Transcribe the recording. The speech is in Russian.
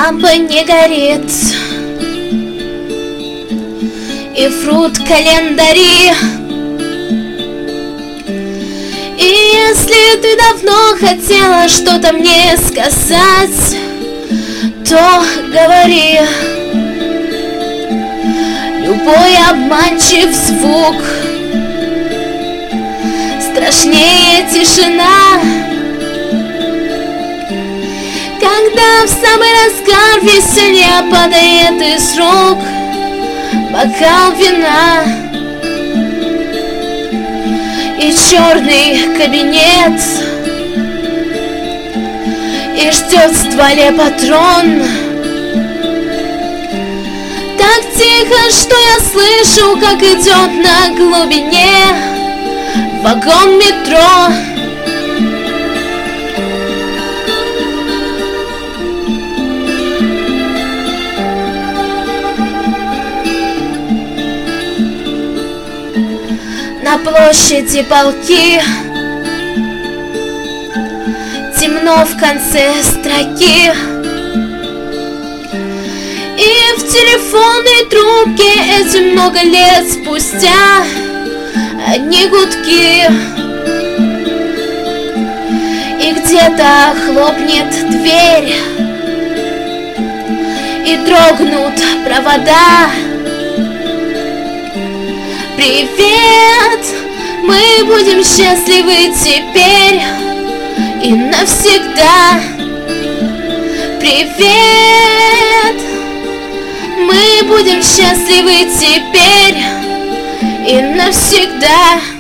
лампа не горит, и фрут календари. И если ты давно хотела что-то мне сказать, то говори. Любой обманчив звук страшнее тишина, когда в самый разгар веселья падает из рук бокал вина. И черный кабинет, и ждет в стволе патрон. Так тихо, что я слышу, как идет на глубине вагон метро. На площади полки, темно в конце строки, и в телефонной трубке эти много лет спустя одни гудки. И где-то хлопнет дверь, и дрогнут провода. Привет, мы будем счастливы теперь и навсегда. Привет, мы будем счастливы теперь и навсегда.